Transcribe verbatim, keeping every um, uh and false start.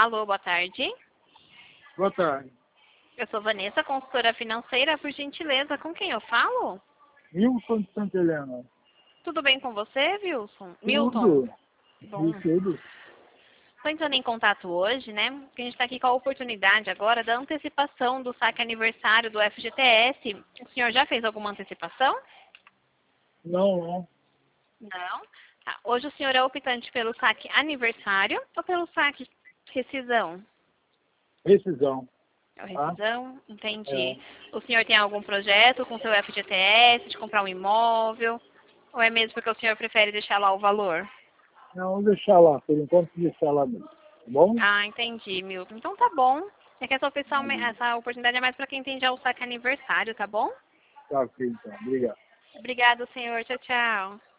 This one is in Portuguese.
Alô, boa tarde. Boa tarde. Eu sou Vanessa, consultora financeira. Por gentileza, com quem eu falo? Wilson de Santa Helena. Tudo bem com você, Wilson? Milton? Tudo. Bom, E tudo. estou entrando em contato hoje, né? Porque a gente está aqui com a oportunidade agora da antecipação do saque aniversário do F G T S. O senhor já fez alguma antecipação? Não, não. Não. Tá. Hoje o senhor é optante pelo saque aniversário ou pelo saque rescisão? Rescisão. É o Tá? rescisão? Entendi. É. O senhor tem algum projeto com seu F G T S de comprar um imóvel? Ou é mesmo porque o senhor prefere deixar lá o valor? Não, vou deixar lá. Por enquanto, deixar lá mesmo. Tá bom? Ah, entendi, Milton. Então tá bom. É que essa, opção, Aí. essa oportunidade é mais para quem tem já o saque aniversário, tá bom? Tá ok, então. Obrigado. Obrigado, senhor. Tchau, tchau.